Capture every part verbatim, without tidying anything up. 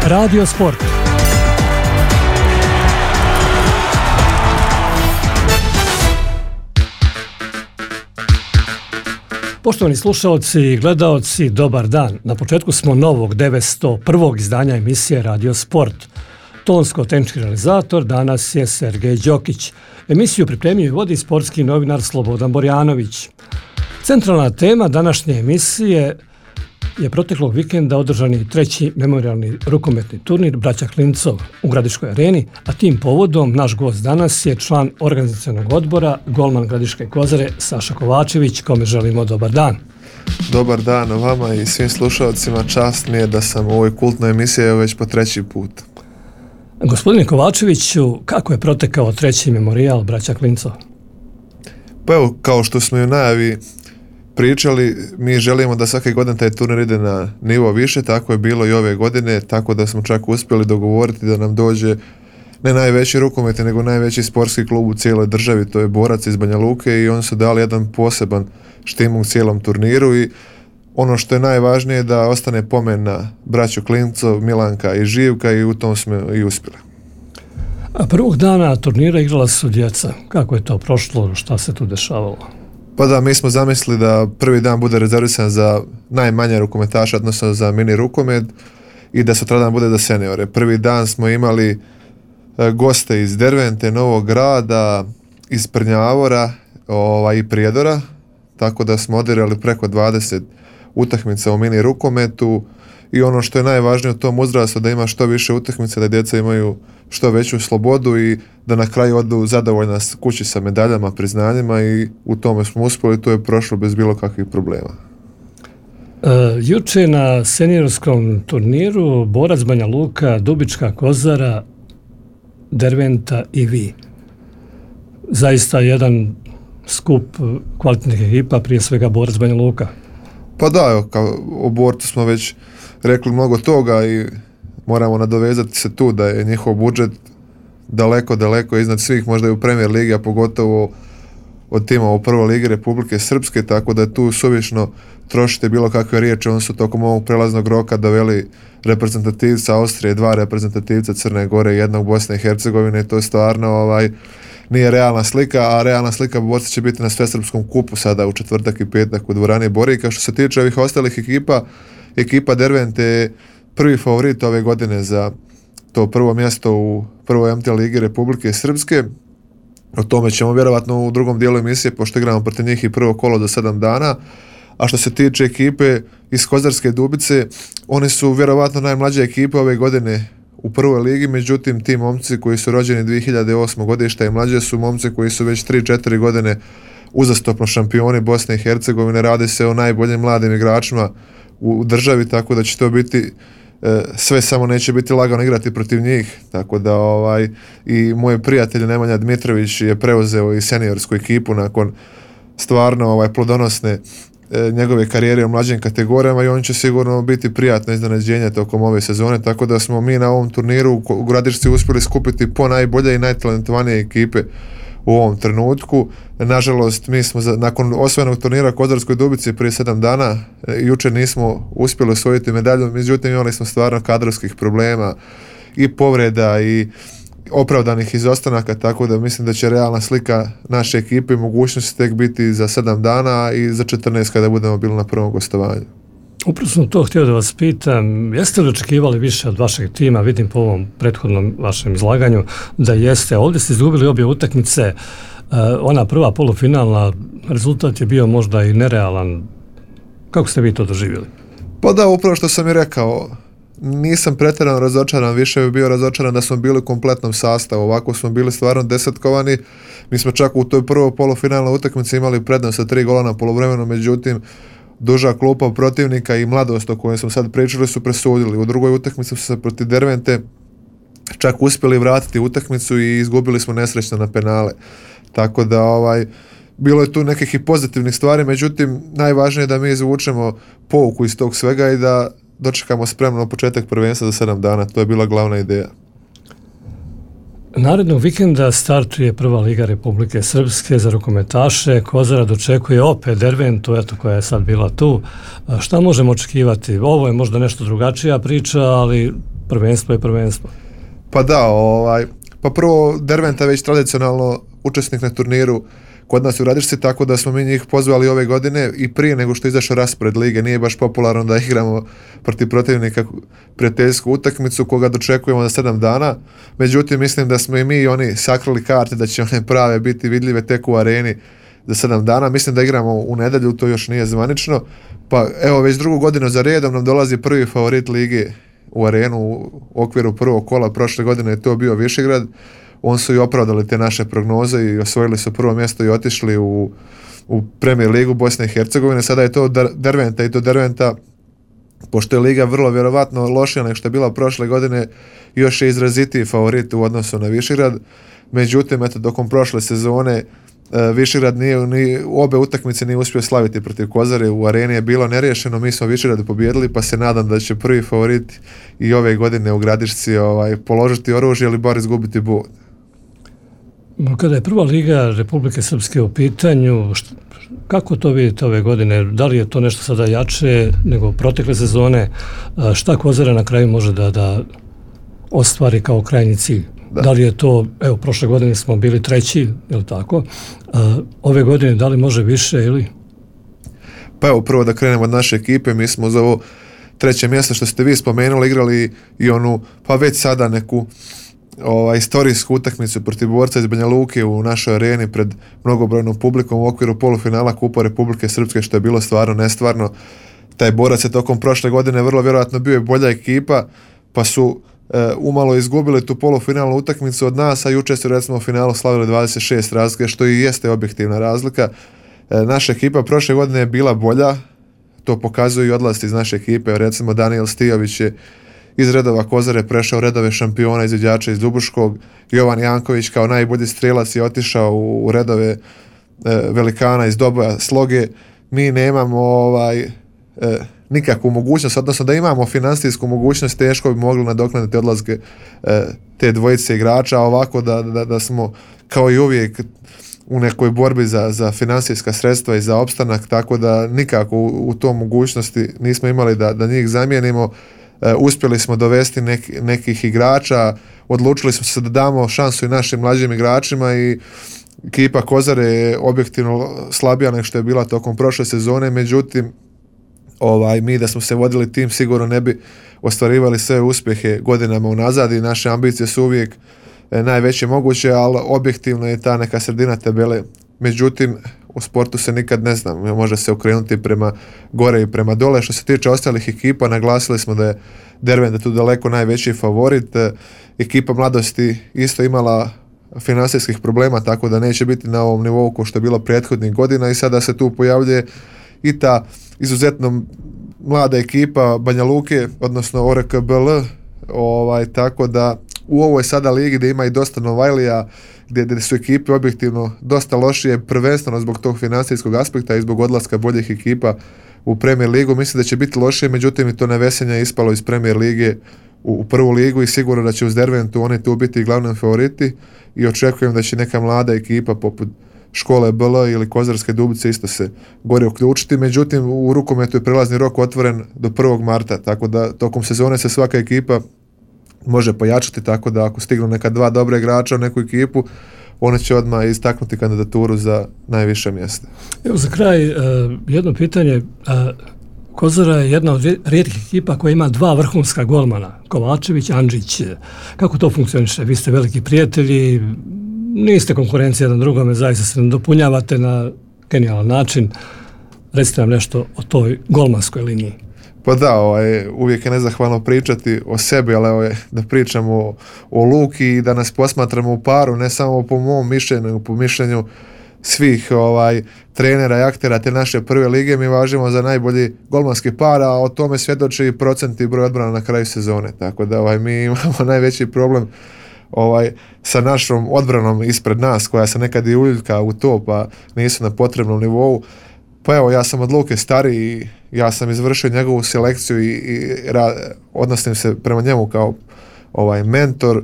Radio Sport. Poštovani slušalci i gledaoci, dobar dan. Na početku smo novog devetsto prvog izdanja emisije Radio Sport. Tonsko-tehnički realizator danas je Sergej Đokić. Emisiju pripremio i vodi sportski novinar Slobodan Borjanović. Centralna tema današnje emisije je proteklog vikenda održani treći memorijalni rukometni turnir Braća Klincov u Gradiškoj areni, a tim povodom naš gost danas je član organizacionog odbora, golman Gradiške Kozare Saša Kovačević, kome želimo dobar dan. Dobar dan vama i svim slušalcima, čast mi je da sam u ovoj kultnoj emisiji već po treći put. Gospodine Kovačeviću, kako je protekao treći memorijal Braća Klincov? Pa evo, kao što smo i u najavi pričali, mi želimo da svake godine taj turnir ide na nivo više, tako je bilo i ove godine, tako da smo čak uspjeli dogovoriti da nam dođe ne najveći rukometni, nego najveći sportski klub u cijeloj državi, to je Borac iz Banja Luke, i oni su dali jedan poseban štimung cijelom turniru i ono što je najvažnije je da ostane pomen na braću Klincov, Milanka i Živka, i u tom smo i uspjeli. A prvog dana turnira igrala su djeca. Kako je to prošlo? Šta se tu dešavalo? Pa da, mi smo zamislili da prvi dan bude rezervisan za najmanje rukometaša, odnosno za mini rukomet, i da sutradan bude za seniore. Prvi dan smo imali goste iz Dervente, Novog Grada, iz Prnjavora ovaj, i Prijedora, tako da smo odigrali preko dvadeset utakmica u mini rukometu, i ono što je najvažnije u tom uzrastu da ima što više utakmica, da djeca imaju što veću slobodu i da na kraju odu zadovoljna kući sa medaljama, priznanjima, i u tome smo uspjeli, to je prošlo bez bilo kakvih problema. E, juče na seniorskom turniru Borac, Banja Luka, Dubička Kozara, Derventa i vi. Zaista jedan skup kvalitetnih ekipa, prije svega Borac, Banja Luka. Pa da, evo, kao o Borcu smo već rekli mnogo toga i moramo nadovezati se tu da je njihov budžet daleko, daleko iznad svih, možda i u Premier ligi, a pogotovo od tima u prvoj ligi Republike Srpske, tako da je tu suvišno trošite bilo kakve riječi. Oni su tokom ovog prelaznog roka doveli reprezentativca Austrije, dva reprezentativca Crne Gore i jednog Bosne i Hercegovine, to je stvarno ovaj, nije realna slika, a realna slika Borca će biti na Svesrpskom kupu sada u četvrtak i petak u dvorani Borika. Što se tiče ovih ostalih ekipa, ekipa Dervente je prvi favorit ove godine za to prvo mjesto u prvoj M T ligi Republike Srpske. O tome ćemo vjerovatno u drugom dijelu emisije, pošto igramo protiv njih i prvo kolo za sedam dana. A što se tiče ekipe iz Kozarske Dubice, oni su vjerovatno najmlađa ekipa ove godine u prvoj ligi, međutim ti momci koji su rođeni dvije hiljade osmog godišta i mlađe su momci koji su već tri četiri godine uzastopno šampioni Bosne i Hercegovine. Radi se o najboljim mladim igračima u državi, tako da će to biti e, sve, samo neće biti lagano igrati protiv njih, tako da ovaj, i moj prijatelj Nemanja Dmitrović je preuzeo i seniorsku ekipu nakon stvarno ovaj, plodonosne e, njegove karijere u mlađim kategorijama, i on će sigurno biti prijatno iznenađenje tokom ove sezone, tako da smo mi na ovom turniru u Gradišci uspjeli skupiti po najbolje i najtalentovanije ekipe u ovom trenutku. Nažalost, mi smo za, nakon osvojenog turnira Kozarskoj Dubici prije sedam dana, e, jučer nismo uspjeli osvojiti medalju, međutim imali smo stvarno kadrovskih problema i povreda i opravdanih izostanaka, tako da mislim da će realna slika naše ekipe i mogućnosti tek biti za sedam dana i za četrnaest kada budemo bili na prvom gostovanju. Upravo sam to htio da vas pitam, jeste li očekivali više od vašeg tima? Vidim po ovom prethodnom vašem izlaganju da jeste. Ovdje ste izgubili obje utakmice, uh, ona prva polufinalna, rezultat je bio možda i nerealan. Kako ste vi to doživjeli? Pa da, upravo što sam i rekao, nisam pretjerano razočaran, više bi bio razočaran da smo bili u kompletnom sastavu. Ovako smo bili stvarno desetkovani. Mi smo čak u toj prvoj polufinalnoj utakmici imali prednost sa tri gola na poluvremenu, međutim duža klupa protivnika i mladost o kojoj smo sad pričali su presudili. U drugoj utakmici su se protiv Dervente čak uspjeli vratiti utakmicu i izgubili smo nesrećno na penale. Tako da ovaj, bilo je tu nekih i pozitivnih stvari, međutim najvažnije je da mi izvučemo pouku iz tog svega i da dočekamo spremno početak prvenstva za sedam dana. To je bila glavna ideja. Narednog vikenda startuje prva liga Republike Srpske za rukometaše. Kozara dočekuje opet Derventu, eto, koja je sad bila tu. Šta možemo očekivati? Ovo je možda nešto drugačija priča, ali prvenstvo je prvenstvo. Pa da, ovaj, pa prvo Derventa već tradicionalno učesnik na turniru kod nas u Gradišci, tako da smo mi njih pozvali ove godine i prije nego što je izašao raspored lige. Nije baš popularno da igramo protiv protivnika prijateljsku utakmicu koga dočekujemo za sedam dana. Međutim, mislim da smo i mi i oni sakrili karte da će one prave biti vidljive tek u areni za sedam dana. Mislim da igramo u nedjelju, to još nije zvanično. Pa evo, već drugu godinu za redom nam dolazi prvi favorit lige u arenu u okviru prvog kola. Prošle godine je to bio Višegrad. On su i opravdali te naše prognoze i osvojili su prvo mjesto i otišli u, u Premier ligu Bosne i Hercegovine. Sada je to Derventa i to Derventa, pošto je liga vrlo vjerovatno lošija nego što je bila prošle godine, još je izrazitiji favorit u odnosu na Višegrad. Međutim, eto, dokom prošle sezone Višegrad nije, ni obe utakmice nije uspio slaviti protiv Kozare, u areni je bilo neriješeno, mi smo Višegrad pobijedili, pa se nadam da će prvi favorit i ove godine u Gradišci ovaj, položiti oružje ili bar izgubiti bod. Kada je prva liga Republike Srpske u pitanju, šta, kako to vidite ove godine? Da li je to nešto sada jače nego protekle sezone? Šta Kozara na kraju može da, da ostvari kao krajnji cilj? Da. Da li je to, evo, prošle godine smo bili treći, je li tako? A, ove godine da li može više ili? Pa evo, prvo da krenemo od naše ekipe, mi smo za ovo treće mjesto što ste vi spomenuli igrali i onu, pa već sada neku Ova, istorijsku utakmicu protiv Borca iz Banja Luke u našoj areni pred mnogobrojnom publikom u okviru polufinala Kupa Republike Srpske, što je bilo stvarno nestvarno. Taj Borac je tokom prošle godine vrlo vjerojatno bio je bolja ekipa, pa su e, umalo izgubili tu polufinalnu utakmicu od nas, a jučer su recimo u finalu slavili dvadeset šest razlike, što i jeste objektivna razlika. E, naša ekipa prošle godine je bila bolja, to pokazuju i odlasti iz naše ekipe. Recimo Daniel Stijović je iz redova Kozare prešao u redove šampiona izviđača iz Dubuškog. Jovan Janković kao najbolji strelac je otišao u redove e, velikana iz Doboja Sloge. Mi nemamo ovaj, e, nikakvu mogućnost, odnosno da imamo finansijsku mogućnost, teško bi mogli nadoknaditi odlaske e, te dvojice igrača, a ovako da, da, da smo kao i uvijek u nekoj borbi za, za finansijska sredstva i za opstanak, tako da nikako u, u to mogućnosti nismo imali da, da njih zamijenimo. Uh, uspjeli smo dovesti nek, nekih igrača, odlučili smo se da damo šansu i našim mlađim igračima i ekipa Kozare je objektivno slabija nego što je bila tokom prošle sezone, međutim ovaj, mi da smo se vodili tim sigurno ne bi ostvarivali sve uspjehe godinama unazad i naše ambicije su uvijek eh, najveće moguće, ali objektivno je ta neka sredina tabele. Međutim, u sportu se nikad ne znam, može se okrenuti prema gore i prema dole. Što se tiče ostalih ekipa, naglasili smo da je Derventa tu daleko najveći favorit. E, ekipa mladosti isto imala financijskih problema, tako da neće biti na ovom nivou kao što je bilo prethodnih godina i sada se tu pojavljuje i ta izuzetno mlada ekipa Banja Luke, odnosno O R K B L, ovaj, tako da u ovoj sada ligi gdje ima i dosta Novajlija, gdje, gdje su ekipe objektivno dosta lošije, prvenstveno zbog tog financijskog aspekta i zbog odlaska boljih ekipa u Premier ligu, mislim da će biti lošije, međutim i to Nevesenja je ispalo iz Premier lige u, u prvu ligu i sigurno da će uz Derventu oni tu biti glavni favoriti i očekujem da će neka mlada ekipa poput Škole B L ili Kozarske Dubice isto se gore uključiti, međutim u rukometu je prelazni rok otvoren do prvog marta, tako da tokom sezone se svaka ekipa može pojačati, tako da ako stignu neka dva dobra igrača u neku ekipu, one će odmah istaknuti kandidaturu za najviše mjesta. Evo za kraj, uh, jedno pitanje. Uh, Kozara je jedna od rijetkih ekipa koja ima dva vrhunska golmana, Kovačević, Andžić. Kako to funkcioniše? Vi ste veliki prijatelji, niste konkurencija jedan drugome, zaista se nadopunjavate na genijalan način. Recite nam nešto o toj golmanskoj liniji. Pa da, ovaj, uvijek je nezahvalno pričati o sebi, ali ovaj, da pričamo o, o Luki i da nas posmatramo u paru, ne samo po mom mišljenju, nego po mišljenju svih ovaj, trenera i aktera te naše prve lige, mi važimo za najbolji golmanski par, a o tome svjedoči i procent i broj odbrana na kraju sezone, tako da ovaj, mi imamo najveći problem ovaj, sa našom odbranom ispred nas, koja se nekad i uljuljka u to, pa nisu na potrebnom nivou. Pa evo, ja sam od Luke stariji, ja sam izvršio njegovu selekciju i, i ra, odnosim se prema njemu kao ovaj mentor.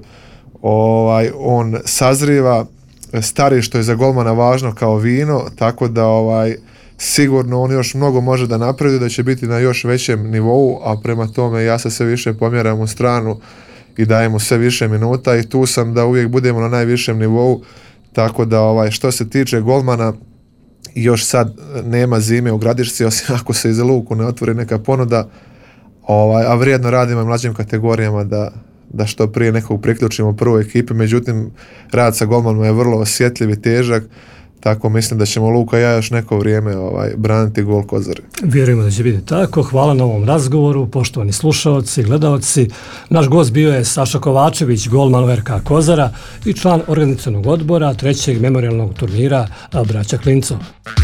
Ovaj, on sazriva, stari što je za golmana važno kao vino, tako da ovaj, sigurno on još mnogo može da napredi, da će biti na još većem nivou, a prema tome ja se sve više pomjeram u stranu i dajemo sve više minuta i tu sam da uvijek budemo na najvišem nivou, tako da ovaj, što se tiče golmana, još sad nema zime u Gradišci, osim ako se iz luku ne otvori neka ponuda, ovaj, a vrijedno radimo i mlađim kategorijama da, da što prije nekog priključimo u prvoj ekipi, međutim rad sa golmanom je vrlo osjetljiv i težak, tako mislim da ćemo Luka i ja još neko vrijeme ovaj, braniti gol Kozare. Vjerujemo da će biti tako. Hvala na ovom razgovoru, poštovani slušaoci, gledaoci. Naš gost bio je Saša Kovačević, golman u R K Kozara i član organizacionog odbora trećeg memorijalnog turnira Braća Klincov.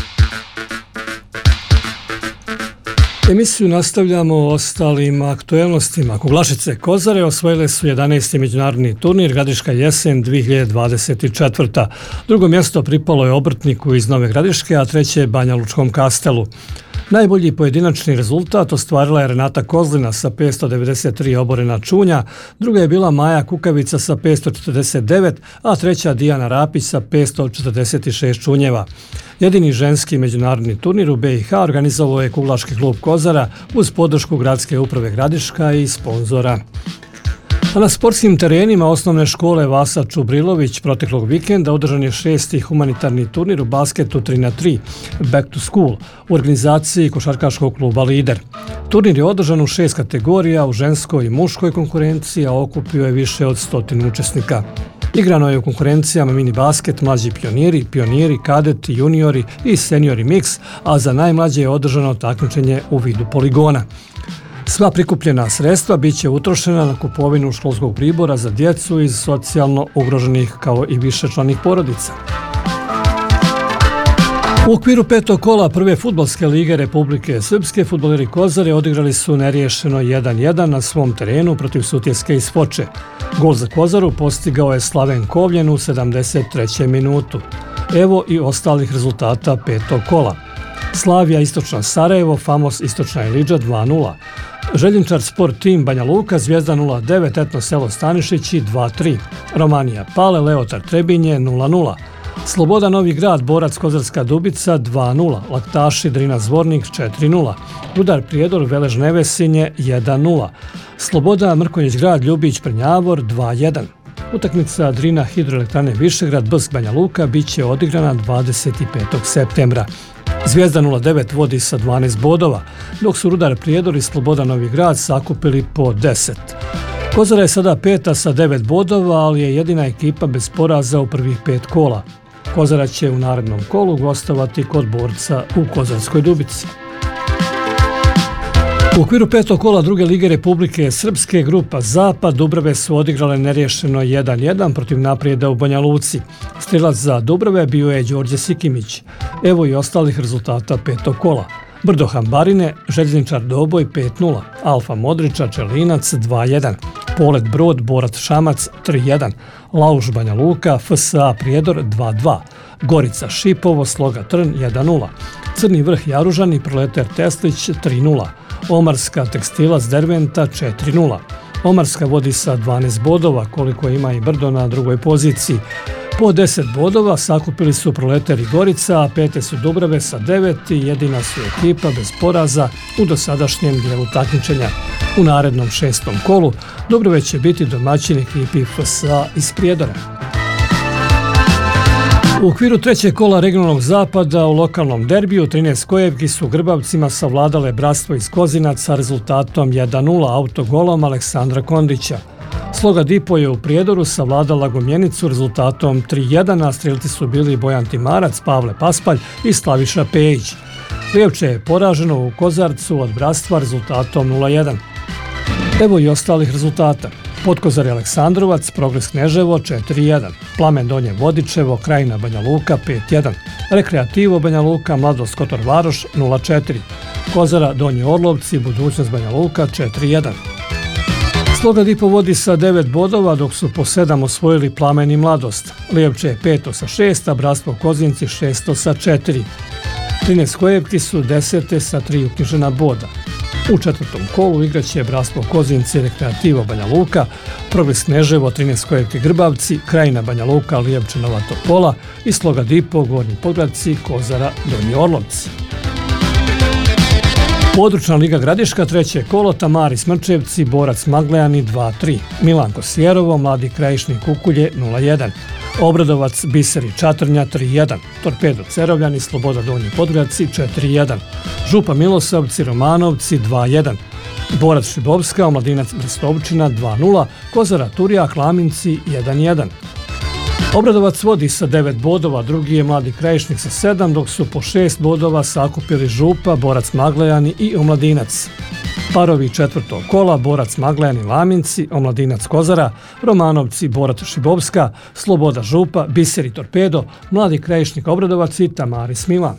Emisiju nastavljamo ostalim aktuelnostima. Kuglašice Kozare osvojile su jedanaesti međunarodni turnir Gradiška jesen dvije hiljade dvadeset četvrte. Drugo mjesto pripalo je Obrtniku iz Nove Gradiške, a treće Banja Lučkom Kastelu. Najbolji pojedinačni rezultat ostvarila je Renata Kozlina sa petsto devedeset tri oborena čunja, druga je bila Maja Kukavica sa petsto četrdeset devet, a treća Dijana Rapić sa petsto četrdeset šest čunjeva. Jedini ženski međunarodni turnir u B i H organizovao je Kuglaški klub Kozara uz podršku Gradske uprave Gradiška i sponzora. A na sportskim terenima osnovne škole Vasa Čubrilović proteklog vikenda održan je šesti humanitarni turnir u basketu tri na tri Back to School u organizaciji košarkaškog kluba Lider. Turnir je održan u šest kategorija u ženskoj i muškoj konkurenciji, a okupio je više od stotinu učesnika. Igrano je u konkurencijama mini basket, mlađi pioniri, pioniri, kadeti, juniori i seniori mix, a za najmlađe je održano takmičenje u vidu poligona. Sva prikupljena sredstva bit će utrošena na kupovinu školskog pribora za djecu iz socijalno ugroženih kao i višečlanih porodica. U okviru petog kola prve fudbalske lige Republike Srpske fudbaleri Kozare odigrali su neriješeno jedan jedan na svom terenu protiv Sutjeske iz Foče. Gol za Kozaru postigao je Slaven Kovljen u sedamdeset trećem minutu. Evo i ostalih rezultata petog kola. Slavija Istočna Sarajevo, Famos Istočna Ilidža dva nula. Željinčar Sport Tim Banja Luka, Zvijezda nula devet, Etno Selo Stanišići dva tri. Romanija Pale, Leotar Trebinje nula nula. Sloboda Novi Grad, Borac Kozarska Dubica dva nula. Laktaši Drina Zvornik četiri nula. Rudar Prijedor Velež Nevesinje jedan nula. Sloboda Mrkonjić Grad Ljubić Prnjavor dva jedan. Utakmica Drina Hidroelektrane Višegrad Brsk Banja Luka bit će odigrana dvadeset petog septembra. Zvijezda nula devet vodi sa dvanaest bodova, dok su Rudar Prijedor i Sloboda Novi Grad sakupili po deset. Kozara je sada peta sa devet bodova, ali je jedina ekipa bez poraza u prvih pet kola. Kozara će u narednom kolu gostovati kod Borca u Kozarskoj Dubici. U okviru petog kola druge lige Republike Srpske grupa Zapad Dubrave su odigrale neriješeno jedan jedan protiv Naprijeda u Banja Luci. Strelac za Dubrave bio je Đorđe Sikimić. Evo i ostalih rezultata petog kola. Brdo Hambarine, Željezničar Doboj pet nula, Alfa Modriča Čelinac dva jedan, Polet Brod Borac Šamac tri jedan, Lauš Banja Luka F S A Prijedor dva dva, Gorica Šipovo Sloga Trn jedan nula, Crni Vrh Jaružani Proletar Teslić tri nula, Omarska Tekstilac Derventa četiri nula. Omarska vodi sa dvanaest bodova, koliko ima i Brdo na drugoj poziciji. Po deset bodova sakupili su Proletar i Gorica, a pete su Dubrave sa devet i jedina su ekipa bez poraza u dosadašnjem dijelu takmičenja. U narednom šestom kolu Dubrave će biti domaćin ekipi F S A iz Prijedora. U okviru trećeg kola regionalnog zapada u lokalnom derbiju trinaest Kojevki su Grbavcima savladale Bratstvo iz Kozinac sa rezultatom jedan nula autogolom Aleksandra Kondića. Sloga Dipo je u Prijedoru savladala Gomjenicu rezultatom tri jedan, a strelci su bili Bojan Timarac, Pavle Paspalj i Slaviša Pejić. Lijevče je poraženo u Kozarcu od Bratstva rezultatom nula jedan. Evo i ostalih rezultata. Podkozar je Aleksandrovac, Progres Kneževo četiri jedan, Plamen Donje Vodičevo, Krajina Banja Luka pet jedan, Rekreativo Banja Luka, Mladost Kotor Varoš nula četiri, Kozara Donji Orlovci, Budućnost Banja Luka četiri jedan. Sloga Dipo vodi sa devet bodova, dok su po sedam osvojili Plamen i Mladost. Lijevče je peto sa šest, a Bratstvo Kozinci šesto sa četiri. trinaest Kojevki su desete sa tri uknjižena boda. U četvrtom kolu igraće Bratstvo Kozinci, Rekreativo Banja Luka, Progres Kneževo, trinaest Kojevki Grbavci, Krajina Banja Luka, Lijevče Nova Topola i Sloga Dipo, Gornji Podgradci, Kozara Donji Orlovci. Područna liga Gradiška, treće kolo, Tamari Smrčevci, Borac Maglejani dva tri, Milanko Sjerovo, Mladi Krajišnik Kukulje nula jedan, Obradovac Biseri Čatrnja tri jedan, Torpedo Cerovljani, Sloboda Donji Podgradci četiri jedan, Župa Milosavci, Romanovci dva jedan, Borac Šibovska, Omladinac Brstovčina dva nula, Kozara Turjak, Laminci jedan jedan. Obradovac vodi sa devet bodova, drugi je Mladi Krajišnik sa sedam, dok su po šest bodova sakupili Župa, Borac Maglejani i Omladinac. Parovi četvrtog kola, Borac Maglejani Laminci, Omladinac Kozara, Romanovci Borac Šibovska, Sloboda Župa, Biseri Torpedo, Mladi Krajišnik Obradovac i Tamari Smilan.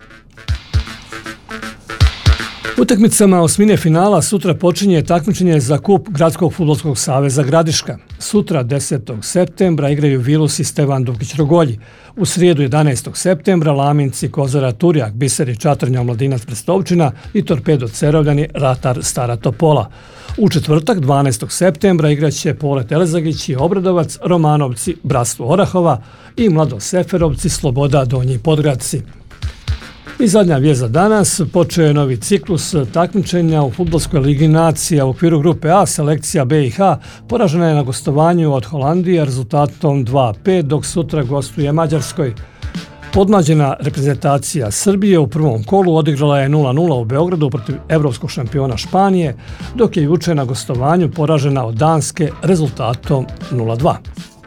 Utakmicama osmine finala sutra počinje takmičenje za kup Gradskog fudbalskog saveza Gradiška. Sutra desetog septembra igraju Vilus i Stevan Dukić-Rogolji. U srijedu jedanaestog septembra Laminci, Kozara Turjak, Biseri Čatrnja, Omladinac Brstovčina i Torpedo Cerovljani, Ratar Stara Topola. U četvrtak dvanaestog septembra igraće Polet Elezagić i Obradovac, Romanovci, Bratstvo Orahova i Mlado Seferovci, Sloboda Donji Podgradci. I zadnja vijest za danas, počeo je novi ciklus takmičenja u fudbalskoj ligi nacija. U okviru grupe A selekcija B i H poražena je na gostovanju od Holandije rezultatom dva pet, dok sutra gostuje Mađarskoj. Podmlađena reprezentacija Srbije u prvom kolu odigrala je nula nula u Beogradu protiv evropskog šampiona Španije, dok je juče na gostovanju poražena od Danske rezultatom nula dva.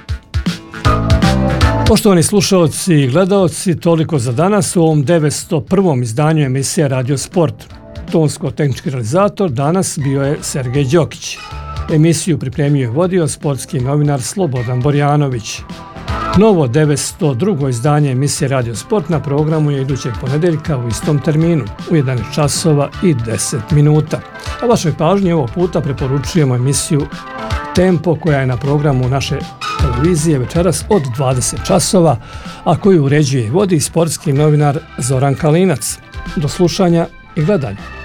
Poštovani slušalci i gledaoci, toliko za danas u ovom devetsto prvom izdanju emisije Radio Sport. Tonsko-tehnički realizator danas bio je Sergej Đokić. Emisiju pripremio i vodio sportski novinar Slobodan Borjanović. Novo devetsto drugo izdanje emisije Radio Sport na programu je idućeg ponedeljka u istom terminu, u jedanaest časova i deset minuta. A vašoj pažnji ovog puta preporučujemo emisiju Tempo koja je na programu naše televizije večeras od dvadeset časova, a koju uređuje i vodi sportski novinar Zoran Kalinac. Do slušanja i gledanja.